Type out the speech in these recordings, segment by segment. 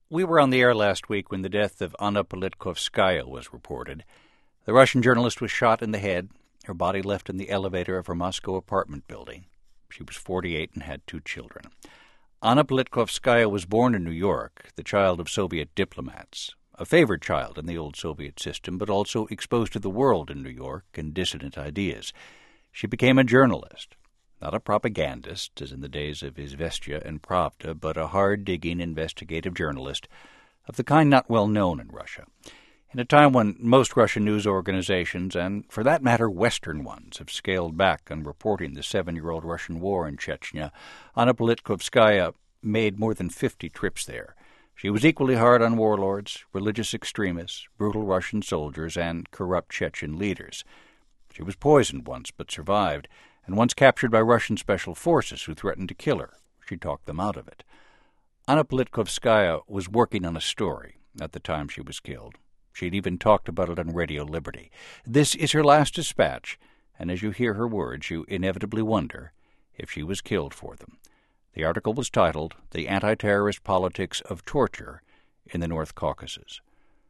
We were on the air last week when the death of Anna Politkovskaya was reported. The Russian journalist was shot in the head, her body left in the elevator of her Moscow apartment building. She was 48 and had 2 children. Anna Politkovskaya was born in New York, the child of Soviet diplomats, a favored child in the old Soviet system, but also exposed to the world in New York and dissident ideas. She became a journalist. Not a propagandist, as in the days of Izvestia and Pravda, but a hard-digging investigative journalist of the kind not well known in Russia. In a time when most Russian news organizations, and for that matter Western ones, have scaled back on reporting the 7-year-old Russian war in Chechnya, Anna Politkovskaya made more than 50 trips there. She was equally hard on warlords, religious extremists, brutal Russian soldiers, and corrupt Chechen leaders. She was poisoned once, but survived, and once captured by Russian special forces who threatened to kill her. She talked them out of it. Anna Politkovskaya was working on a story at the time she was killed. She'd even talked about it on Radio Liberty. This is her last dispatch, and as you hear her words, you inevitably wonder if she was killed for them. The article was titled, "The Anti-Terrorist Politics of Torture in the North Caucasus."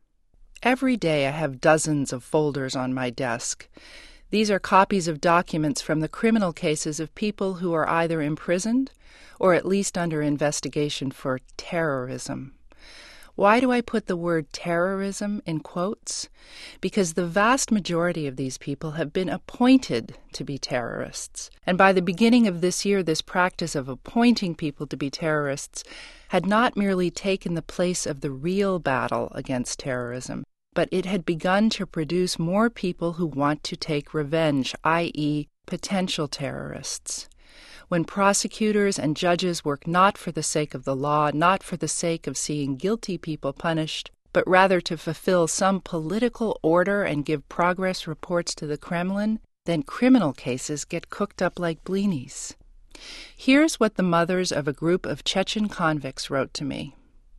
Every day I have dozens of folders on my desk. These are copies of documents from the criminal cases of people who are either imprisoned or at least under investigation for terrorism. Why do I put the word terrorism in quotes? Because the vast majority of these people have been appointed to be terrorists. And by the beginning of this year, this practice of appointing people to be terrorists had not merely taken the place of the real battle against terrorism, but it had begun to produce more people who want to take revenge, i.e., potential terrorists. When prosecutors and judges work not for the sake of the law, not for the sake of seeing guilty people punished, but rather to fulfill some political order and give progress reports to the Kremlin, then criminal cases get cooked up like blinis. Here's what the mothers of a group of Chechen convicts wrote to me.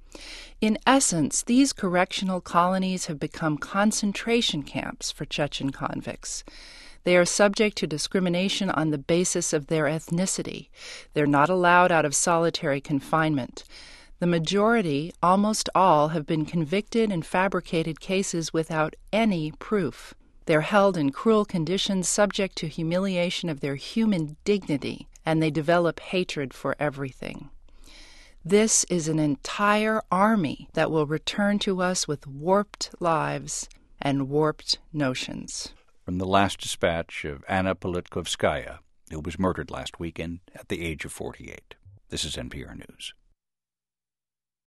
In essence, these correctional colonies have become concentration camps for Chechen convicts. They are subject to discrimination on the basis of their ethnicity. They're not allowed out of solitary confinement. The majority, almost all, have been convicted in fabricated cases without any proof. They're held in cruel conditions, subject to humiliation of their human dignity, and they develop hatred for everything. This is an entire army that will return to us with warped lives and warped notions. From the last dispatch of Anna Politkovskaya, who was murdered last weekend at the age of 48. This is NPR News.